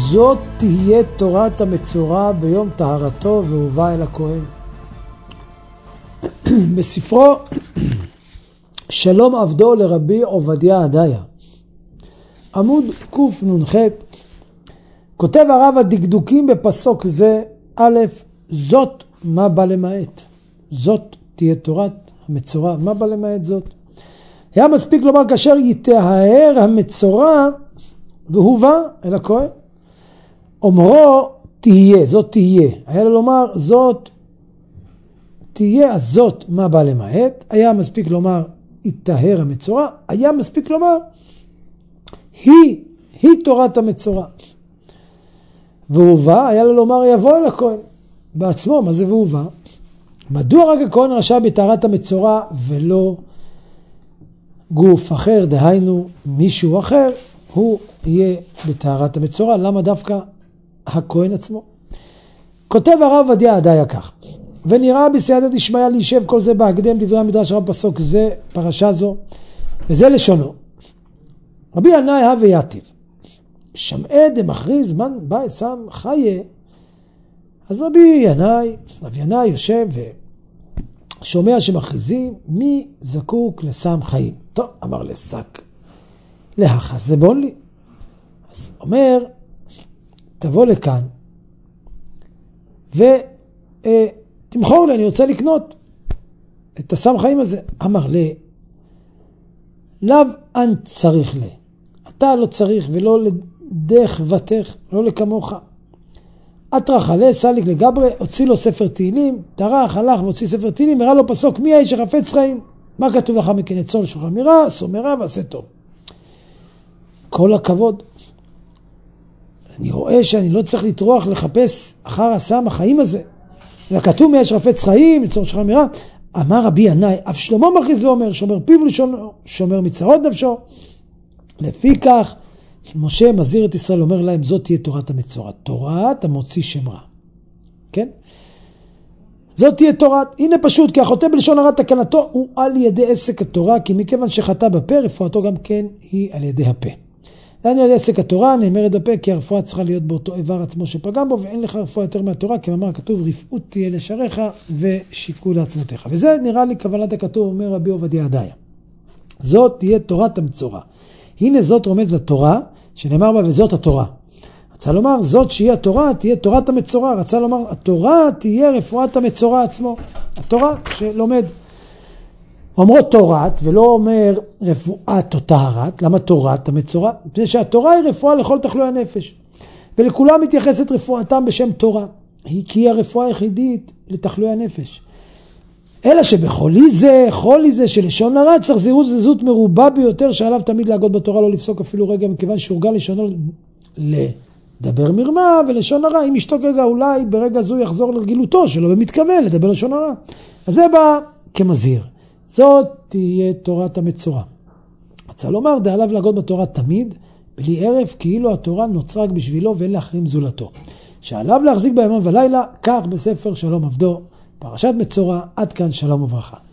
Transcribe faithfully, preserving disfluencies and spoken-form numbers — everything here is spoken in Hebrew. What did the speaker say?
זאת תהיה תורת המצורע ביום טהרתו והובא אל הכהן. בספרו שלום עבדו לרבי עובדיה עדיה, עמוד קנ"ח, כותב הרב הדקדוקים בפסוק זה, א', זאת מה בא למעט. זאת תהיה תורת המצורע, מה בא למעט זאת? היה מספיק לומר כאשר יטהר המצורע והובא אל הכהן. אומרו תהיה, זאת תהיה. היה לו לומר זאת תהיה, אז זאת מה בא למעט. היה מספיק לומר יטהר המצורע. היה מספיק לומר היא, היא תורת המצורע. והובא, היה לו לומר יבוא אל הכהן בעצמו. מה זה והובא? מדוע רק הכהן רשע בטהרת המצורע ולא גוף אחר, דהיינו מישהו אחר, הוא יהיה בטהרת המצורע? למה דווקא הכהן עצמו? כותב הרב עובדיה עדיה כך, ונראה בסייעתא דשמיא להישב כל זה בהקדם דברי המדרש רב פסוק זה, פרשה זו, וזה לשונו. רבי ינאי הווה יתיב, שמעה דמכריז מן בא שם חיה. אז רבי ינאי, רבי ינאי יושב ושומע שמכריזים מי זקוק לסם חיים. טוב, אמר לשק, להחזבון לי. אז אומר, תבוא לכאן ותמכור לי, אני רוצה לקנות את הסם חיים הזה. אמר לי, לאו אנ צריך לי, אתה לא צריך ולא לדך ותך, לא לכמוך. אטרח עלי סליק לגברי, הוציא לו ספר תהילים, טרח, הלך והוציא ספר תהילים, הראה לו פסוק, מי האיש החפץ חיים? מה כתוב לך מכן? צאן שוכר מרע, סומרה ועשה טוב. כל הכבוד. אני רואה שאני לא צריך לטרוח לחפש אחר הסם החיים הזה. וכתוב מי האיש החפץ חיים, צאן שוכר מרע. אמר רבי ינאי, אף שלמה מכריז ואומר, שומר פיו ולשונו, שומר מצרות נפשו. לפי כך, משה מזהיר את ישראל, אומר להם, זאת תהיה תורת המצורע, תורת המוציא שם רע. כן? זאת תהיה תורת, הנה פשוט, כי החוטא בלשון הרע תקנתו הוא על ידי עסק התורה, כי מכיוון שחטא בפה, רפואתו גם כן היא על ידי הפה. דהיינו על ידי עסק התורה, נאמרת בפה, כי הרפואה צריכה להיות באותו איבר עצמו שפגם בו, ואין לך רפואה יותר מהתורה, כי אמר כתוב, רפאות תהיה לשעריך ושיקול לעצמותיך. וזה נראה לי כוונת הכתוב, אומר רבי עובדיה עדיה. זאת תהיה תורת המצורע. הנה זאת רומז לתורה, שנאמר בה וזאת התורה. רצה לומר, זאת שהיא התורה, תהיה תורת המצורע. רצה לומר, התורה תהיה רפואת המצורע עצמו. התורה שלומד. אומרו תורת, ולא אומר רפואת או טהרת. למה תורת המצורע? זה שהתורה היא רפואה לכל תחלואי הנפש. ולכולם מתייחסת רפואתם בשם תורה. היא כי היא הרפואה היחידית לתחלואי הנפש. אלא שבחולי זה, חולי זה שלשון הרע צריך זהירות וזהות מרובה ביותר שעליו תמיד להגות בתורה, לא לפסוק אפילו רגע, מכיוון שהורגל לשונו לדבר מרמה ולשון הרע. אם ישתוק רגע אולי ברגע זו יחזור לרגילותו שלו במתכוון לדבר לשון הרע. אז זה בא כמזהיר. זאת תהיה תורת המצורע. רצה לומר, דה עליו להגות בתורה תמיד, בלי ערף, כאילו התורה נוצרה רק בשבילו ואין להחרים זולתו. שעליו להחזיק בימם ולילה, כך בספר שלום עבדו, פרשת מצורע. עד כאן שלום וברכה.